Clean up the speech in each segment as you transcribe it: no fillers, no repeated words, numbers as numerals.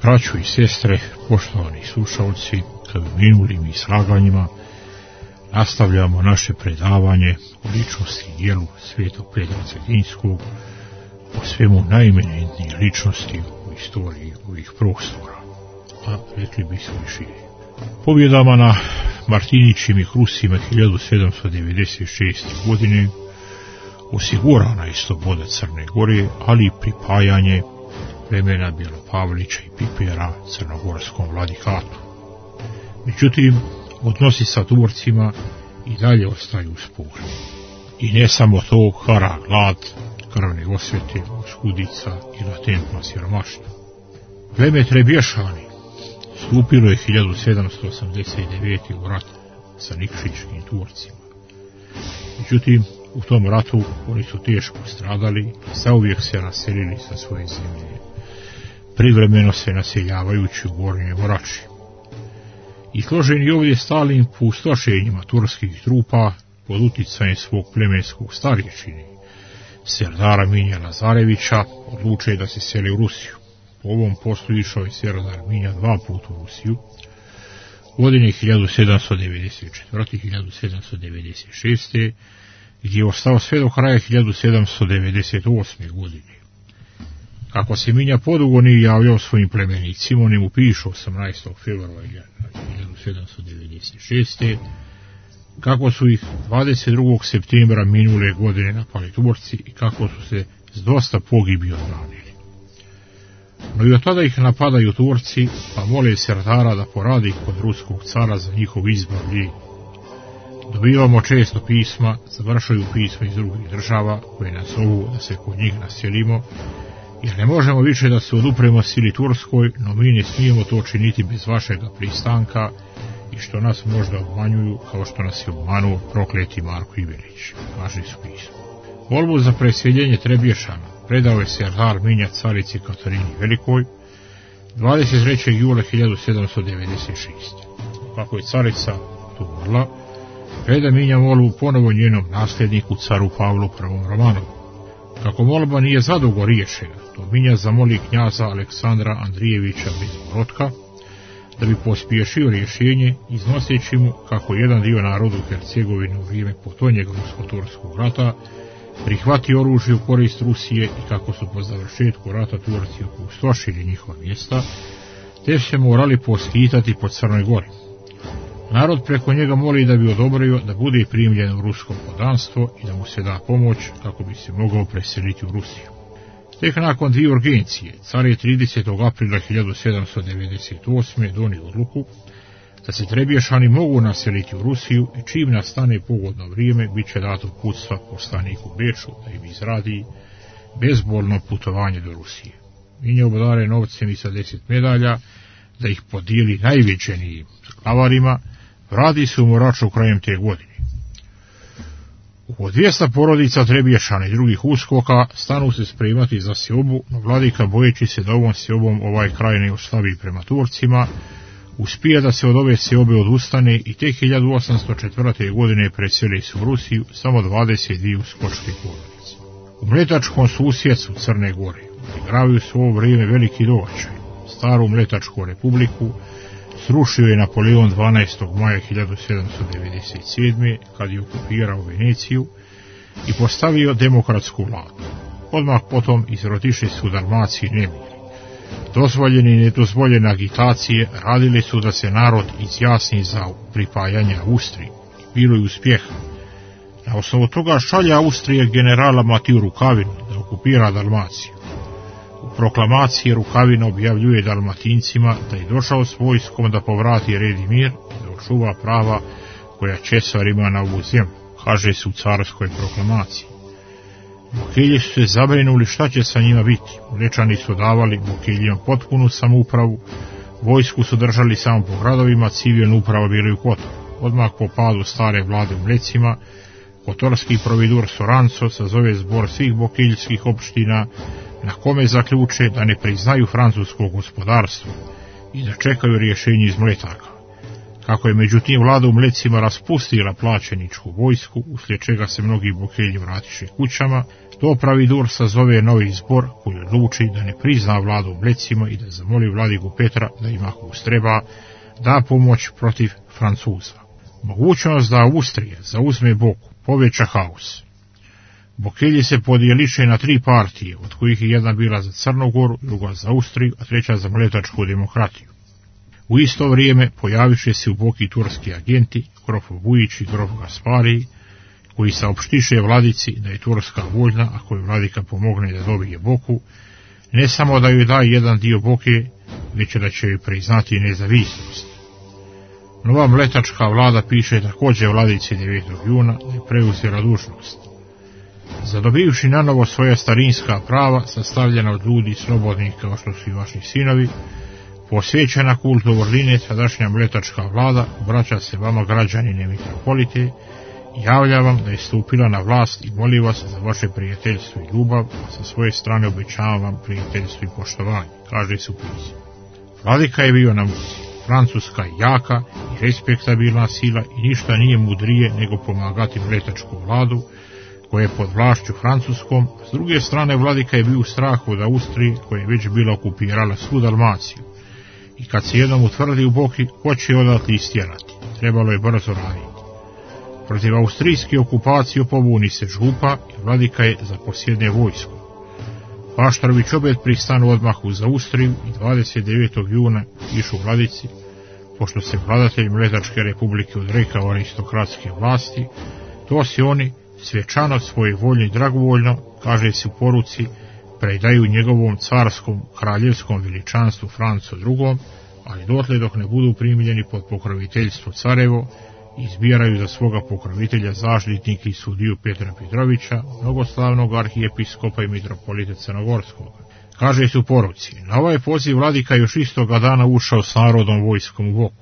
Braćo i sestre, poštovani slušalci, kad u minulim izlaganjima nastavljamo naše predavanje o ličnosti i djelu Svetog Petra Cetinskog, o svemu najeminentnije ličnosti u istoriji ovih prostora, a rekli bismo i šire. Pobjedama na Martinićim i Krusima 1796. godine osigurana je sloboda Crne Gore, ali i pripajanje plemena Bjelopavlića i Pipera crnogorskom vladikatu. Međutim, odnosi sa Turcima i dalje ostaju sporni. I ne samo to, hara glad, krvne osvete, oskudica i latentno siromaštvo. Pleme Trebješani stupilo je 1789. u rat sa Nikšićkim Turcima. Međutim, u tom ratu oni su teško stradali i zauvijek se naselili sa svoje zemlje, privremeno se naseljavajući u Gornje Morači. Izloženi ovdje stalnim pustošenjima turskih trupa pod uticajem svog plemenskog starješine, Serdara Minja Lazarevića, odluče da se seli u Rusiju. Po ovom poslu išao je Serdar Minja 2 puta u Rusiju, godine 1794. i 1796. gdje je ostao sve do kraja 1798. godine. Kako se Minja podugo nije javljao svojim plemenicima, oni mu pišu 18. februara 1796. kako su ih 22. septembra minule godine napali Turci i kako su se s dosta pogibi odbranili. No i od tada ih napadaju Turci, pa mole Serdara da poradi kod ruskog cara za njihov izbavljenje. Dobivamo često pisma, završaju pisma iz drugih država koje nas zovu da se kod njih naselimo, jer ne možemo više da se odupremo sili Turskoj, no mi ne smijemo to činiti bez vašega pristanka i što nas možda obmanjuju kao što nas je obmanuo prokleti Marko Ivelić, kaže su pismo. Molbu za preseljenje Trebješana predao je Serdar Minja carici Katarini Velikoj 23. jula 1796. Kako je carica to umrla, preda Minja molbu ponovo njenom nasljedniku caru Pavlu I. Romanovu. Kako molba nije zadugo riješena, to Minja zamoli knjaza Aleksandra Andrijevića Bezborodka da bi pospješio rješenje, iznoseći mu kako jedan dio narodu Hercegovine u vrijeme potonjeg rusko-turskog rata prihvati oružje u korist Rusije i kako su po završetku rata Turci opustošili njihova mjesta, te se morali poskitati po Crnoj Gori. Narod preko njega moli da bi odobrio da bude primljen u rusko podanstvo i da mu se da pomoć kako bi se mogao preseliti u Rusiju. Tek nakon 2 urgencije, car je 30. aprila 1798. donio odluku da se Trebješani mogu naseliti u Rusiju i čim nastane pogodno vrijeme bit će dato uputstva poslaniku Beču da im izradi bezbolno putovanje do Rusije. Minja obdare novcem i sa 10 medalja da ih podijeli najviđenijim glavarima, vrati se u Moraču krajem te godine. Oko 200 porodica Trebješana i drugih uskoka stanu se spremati za seobu, no vladika bojeći se da ovom seobom ovaj kraj ne oslavi prema Turcima, uspije da se od ove seobe odustane i te 1804. godine preseli se u Rusiju samo 22 uskočke porodice. U mletačkom susjedstvu Crne Gore igravaju su ovo vrijeme veliki događaj. Staru Mletačku republiku srušio je Napoleon 12. maja 1797. kad je okupirao Veneciju i postavio demokratsku vladu. Odmah potom izrotiše su Dalmaciji nemiri. Dozvoljene i nedozvoljene agitacije radili su da se narod izjasni za pripajanje Austriji. Bilo je uspjeha. Na osnovu toga šalje Austrije generala Matiju Rukavinu da okupira Dalmaciju. U proklamaciji Rukavina objavljuje Dalmatincima da je došao s vojskom da povrati red i mir i da očuva prava koja Česar ima na ovu zemlju, kaže se u carskoj proklamaciji. Bokelji su se zabrinuli šta će sa njima biti. Mlečani su davali Bokeljima potpunu samoupravu, vojsku su držali samo po gradovima, civilnu upravu bili u Kotoru. Odmah po padu stare vlade u Mlecima, kotorski providur Soranco sazove zbor svih bokeljskih opština na kome zaključe da ne priznaju francusko gospodarstvo i da čekaju rješenje iz Mletaka. Kako je međutim vlada u Mlecima raspustila plaćeničku vojsku, uslijed čega se mnogi bokelji vratiše kućama, to pravidur sazove novi zbor koji odluči da ne prizna vladu u Mlecima i da zamoli vladigu Petra da im ako ustreba da pomoć protiv Francuza. Mogućnost da Austrija zauzme Boku poveća haos. Bokelji se podijeliše na 3 partije, od kojih je jedna bila za Crnu Goru, druga za Austriju, a treća za mletačku demokratiju. U isto vrijeme pojaviše se u Boki turski agenti, grof Vujić i grof Gaspari, koji saopštiše vladici da je Turska voljna, ako je vladika pomogne da dobije Boku, ne samo da joj daje jedan dio Boke, već da će joj priznati nezavisnost. Nova mletačka vlada piše također vladici 9. juna da je preuzela dužnost. Zadobivši na novo svoja starinska prava, sastavljena od ljudi slobodnih kao što su i vaši sinovi, posvećena kultu vrline, sadašnja mletačka vlada obraća se vama građanine mitropolite, javlja vam da je stupila na vlast i moli vas za vaše prijateljstvo i ljubav, a sa svoje strane obećavam vam prijateljstvo i poštovanje, kaže se u pismu. Vladika je bio na muci. Francuska je jaka i respektabilna sila i ništa nije mudrije nego pomagati mletačku vladu, koja je pod vlašću francuskom. S druge strane, vladika je bio u strahu od Austrije, koja je već bila okupirala svu Dalmaciju. I kad se jednom utvrdi u Boki, ko će odatle istjerati? Trebalo je brzo raditi. Protiv austrijske okupacije pobuni se župa i vladika je zaposjedne vojsko. Paštrović opet pristanu odmah uz Austriju i 29. juna pišu vladici, pošto se vladatelj Mletačke republike odrekao aristokratske vlasti, to se oni svečano svoje voljno i dragovoljno, kaže se u poruci, predaju njegovom carskom kraljevskom veličanstvu Francu II, ali dotle dok ne budu primljeni pod pokroviteljstvo carevo, izbiraju za svoga pokrovitelja zaštitnika i sudiju Petra Petrovića, mnogoslavnog arhijepiskopa i mitropolita Crnogorskog. Kaže se u poruci, na ovaj poziv vladika još istoga dana ušao s narodom vojskom u Boku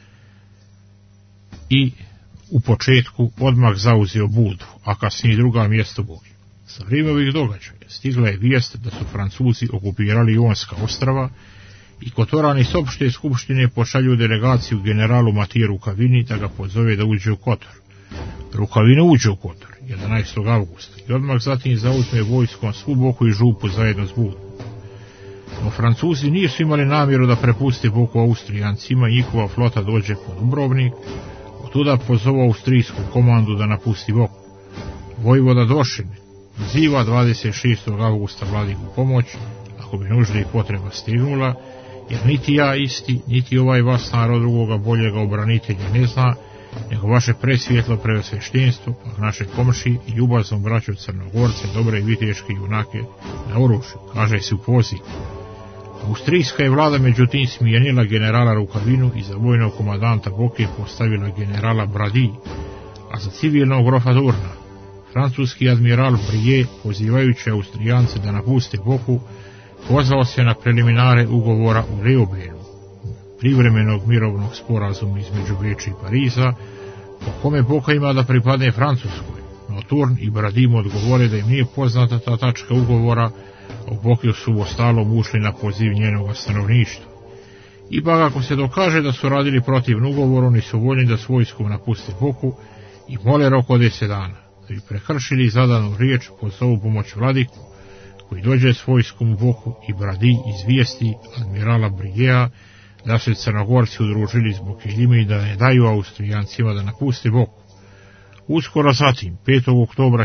i u početku odmah zauzeo Budvu, a kasnije druga mjesto boja. Za vrijeme ovih događaja stigla je vijest da su Francuzi okupirali Jonska ostrava i Kotorani iz opšte skupštine pošalju delegaciju generalu Matije Rukavini da ga pozove da uđe u Kotor. Rukavina uđe u Kotor 11. augusta i odmah zatim zauzme vojskom svu Boku i župu zajedno s Budvom. No Francuzi nisu imali namjeru da prepuste Boku Austrijancima i njihova flota dođe pod Dubrovnik, otuda pozovu austrijsku komandu da napusti Boku. Vojvoda Došin ziva 26. augusta vladiku pomoć, ako bi nužda i potreba stignula, jer niti ja isti, niti ovaj vas narod drugoga boljega obranitelja ne zna, nego vaše presvjetlo preosveštenstvo, a naše komši i ljubazno braću Crnogorce, dobre i viteške junake na oružju, kaže se u pozivu. Austrijska je vlada međutim smijenila generala Rukavinu i za vojnog komadanta Boke postavila generala Bradi, a za civilnog grofa Durna francuski admiral Brie, pozivajući Austrijance da napuste Boku, pozvao se na preliminare ugovora u Leobenu, privremenog mirovnog sporazuma između Beča i Pariza, po kome Boka ima da pripadne Francuskoj, no Turn i Bradim odgovore da im nije poznata ta tačka ugovora, a u Boki su ostalom ušli na poziv njenog stanovništva. Ipak ako se dokaže da su radili protivno ugovoru, oni su voljni da s vojskom napuste Boku i mole rok od 10 dana, da bi prekršili zadanu riječ, pozovu pomoć vladiku, koji dođe s vojskom u Boku i Bradi izvijesti admirala Briea da se Crnogorci udružili s Bokeljima i da ne daju Austrijancima da napuste Boku. Uskoro zatim, 5. oktobra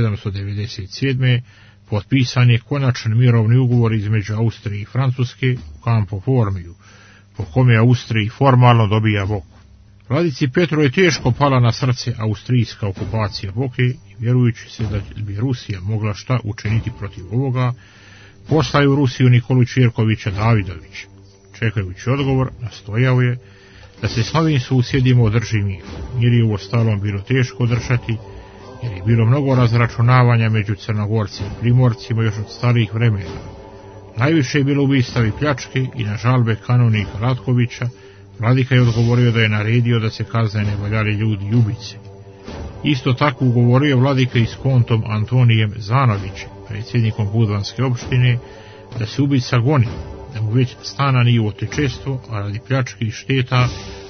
1797. potpisan je konačan mirovni ugovor između Austrije i Francuske u Campo Formiju, po kome Austriji formalno dobija Boku. Vladici Petru je teško pala na srce austrijska okupacija Boke i vjerujući se da bi Rusija mogla šta učiniti protiv ovoga, poslaju Rusiju Nikolu Čirkovića Davidovića. Čekajući odgovor, nastojao je da se s novim susjedima održi mir. Mir je u ostalom bilo teško održati, jer je bilo mnogo razračunavanja među Crnogorcima i Primorcima još od starih vremena. Najviše je bilo ubistava i pljačke i na žalbe kanonika Ratkovića, vladika je odgovorio da je naredio da se kazne nevaljali ljudi i ubice. Isto tako ugovorio je vladika i s kontom Antonijem Zanovićem, predsjednikom Budvanske opštine, da se ubica goni, da mu već stana nije u otečestvo, a radi pljačke i šteta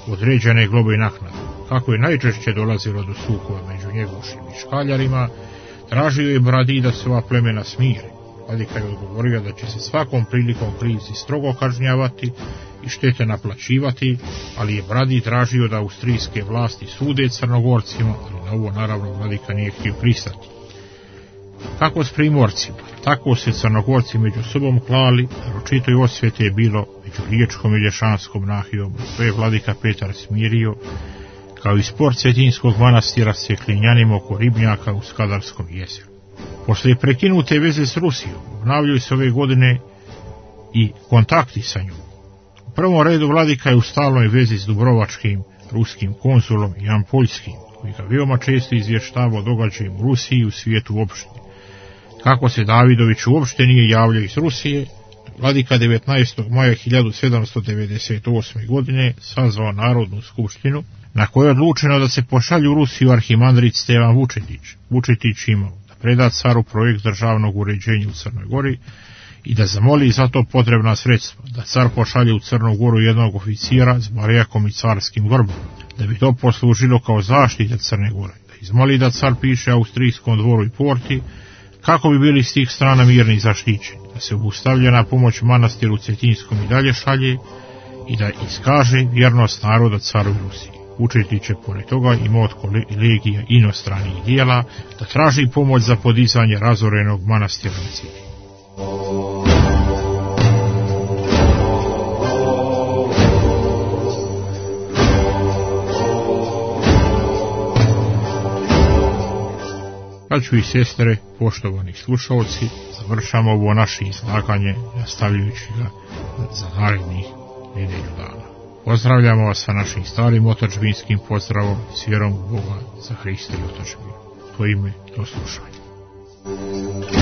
određene globe i naknade. Kako je najčešće dolazilo do sukoba među njegušim i škaljarima, tražio je Bradi da se ova plemena smire. Vladika je odgovorio da će se svakom prilikom krivci strogo kažnjavati i štete naplaćivati, ali je Bradi tražio da austrijske vlasti sude Crnogorcima, ali na ovo naravno Vladika nije htio pristati. Kako s Primorcima, tako se Crnogorci među sobom klali, naročito i osvete je bilo među Riječkom i Lješanskom nahijom, to je Vladika Petar smirio, kao i spor Cetinskog manastira s Ceklinjanima oko ribnjaka u Skadarskom jezeru. Posle prekinute veze s Rusijom, obnavljaju se ove godine i kontakti sa njom. U prvom redu Vladika je u stalnoj vezi s dubrovačkim ruskim konzulom Jan Poljskim, koji ga veoma često izvještavao o događajima u Rusiji i u svijetu uopšte. Kako se Davidović uopšte nije javljao iz Rusije, Vladika 19. maja 1798. godine sazvao Narodnu skupštinu, na kojoj je odlučeno da se pošalju u Rusiju arhimandrit Stevan Vučetić. Vučetić imao da preda caru projekt državnog uređenja u Crnoj Gori i da zamoli za to potrebna sredstva, da car pošalje u Crnu Goru jednog oficijera s barjakom i carskim grbom, da bi to poslužilo kao zaštita Crne Gore, da izmoli da car piše austrijskom dvoru i porti kako bi bili s tih strana mirni i zaštićeni, da se obustavljena pomoć manastiru Cetinskom i dalje šalje i da iskaže vjernost naroda caru i Rusiji. Vučetić je pored toga imao od kolegija inostranih dijela da traži pomoć za podizanje razorenog manastira na Cetinju. Braćo i sestre, poštovani slušalci, završamo ovo naše izlaganje, nastavljajući ga za narednih nedelju dana. Pozdravljamo vas sa našim starim otadžbinskim pozdravom, s vjerom u Boga za Hrista i otadžbinu. To ime, do slušanja.